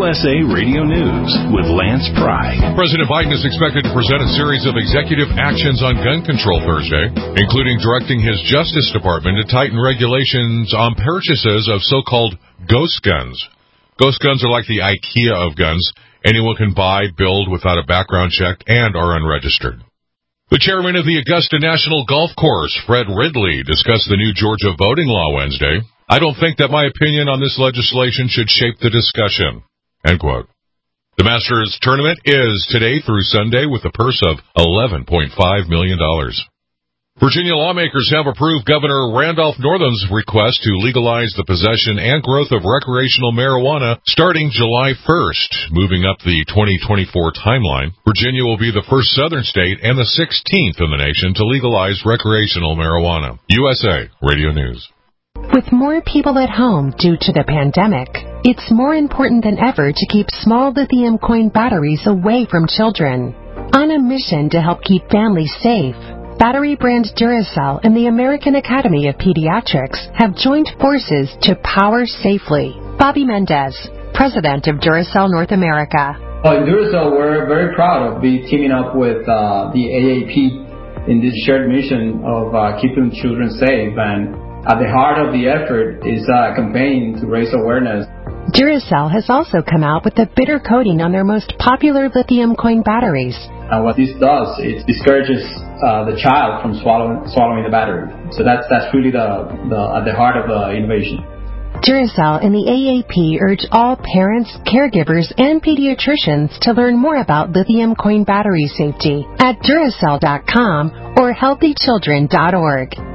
USA Radio News with Lance Pry. President Biden is expected to present a series of executive actions on gun control Thursday, including directing his Justice Department to tighten regulations on purchases of so-called ghost guns. Ghost guns are like the IKEA of guns. Anyone can buy, build without a background check, and are unregistered. The chairman of the Augusta National Golf Course, Fred Ridley, discussed the new Georgia voting law Wednesday. I don't think that my opinion on this legislation should shape the discussion. End quote. The Masters tournament is today through Sunday with a purse of $11.5 million. Virginia lawmakers have approved Governor Randolph Northam's request to legalize the possession and growth of recreational marijuana starting July 1st. Moving up the 2024 timeline, Virginia will be the first southern state and the 16th in the nation to legalize recreational marijuana. USA Radio News. With more people at home due to the pandemic, it's more important than ever to keep small lithium coin batteries away from children. On a mission to help keep families safe, battery brand Duracell and the American Academy of Pediatrics have joined forces to power safely. Bobby Mendez, president of Duracell North America. Well, at Duracell, we're very proud of teaming up with the AAP in this shared mission of keeping children safe. And at the heart of the effort is a campaign to raise awareness. Duracell has also come out with a bitter coating on their most popular lithium coin batteries. And what this does, it discourages the child from swallowing the battery. So that's really at the heart of the innovation. Duracell and the AAP urge all parents, caregivers, and pediatricians to learn more about lithium coin battery safety at Duracell.com or HealthyChildren.org.